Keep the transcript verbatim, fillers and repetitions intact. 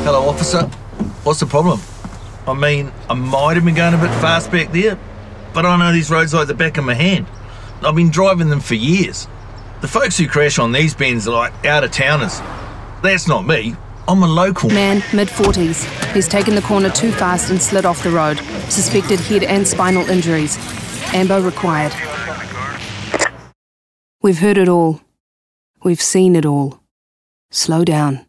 Hello, officer. What's the problem? I mean, I might have been going a bit fast back there, but I know these roads like the back of my hand. I've been driving them for years. The folks who crash on these bends are like out-of-towners. That's not me. I'm a local. Man, mid-forties. He's taken the corner too fast and slid off the road. Suspected head and spinal injuries. Ambo required. We've heard it all. We've seen it all. Slow down.